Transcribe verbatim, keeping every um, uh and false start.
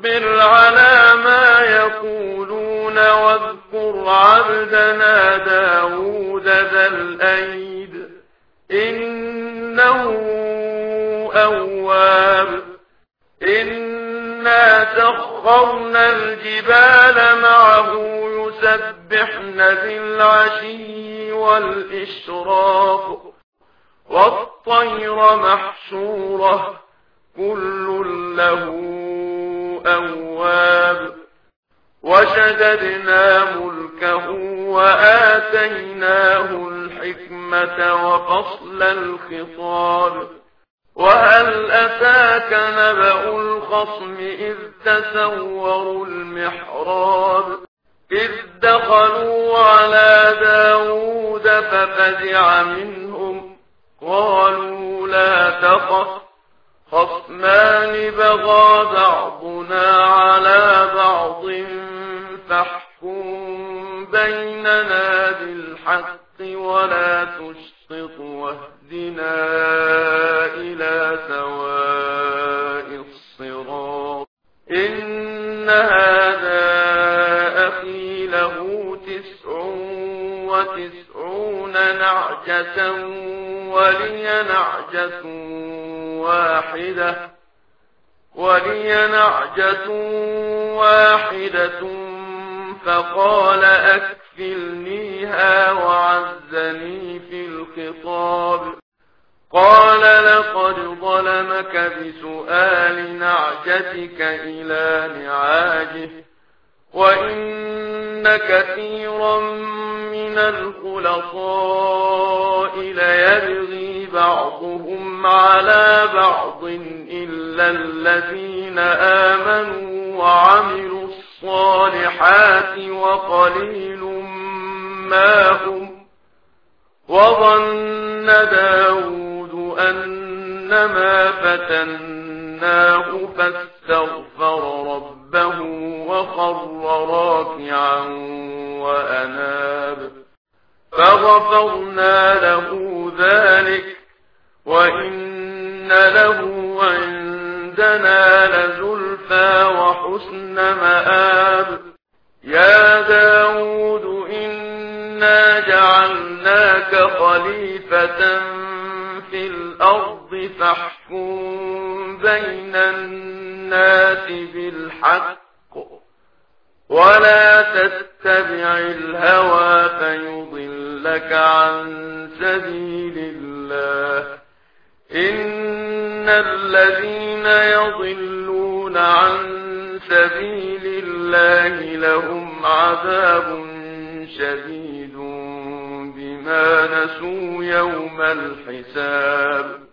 فاصبر على ما يقولون واذكر عبدنا داود ذا الأيد إنه أواب إنا سخرنا الجبال معه يسبحن بالعشي والإشراق والطير محشورة كل له أواب وشددنا ملكه وآتيناه الحكمة وفصل الخطاب وهل أتاك نبأ الخصم إذ تسوروا المحراب إذ دخلوا على داود ففزع منهم قالوا لا تخف خصمان بغى بعضنا على بعض فاحكم بيننا بالحق ولا تشطط واهدنا إلى سواء الصراط إن هذا أخي له تسع وتسعون نعجة ولي نعجة واحدة ولي نعجة واحدة فقال أكفلنيها وعزني في الخطاب قال لقد ظلمك بسؤال نعجتك إلى نعاجه وإن كثيرا من الخلطاء ليبغي بعضهم على بعض إلا الذين آمنوا وعملوا الصالحات وقليل ما هم وظن داود أنما فتناه فاستغفر ربه وخر راكعا وأناب فغفرنا له ذلك وإن له عندنا لزلفى وحسن مآب يا داود إنا جعلناك خليفة في الأرض فاحكم بين الناس بالحق ولا تتبع الهوى فيضلك عن سبيل الله إن الذين يضلون عن سبيل الله لهم عذاب شديد بما نسوا يوم الحساب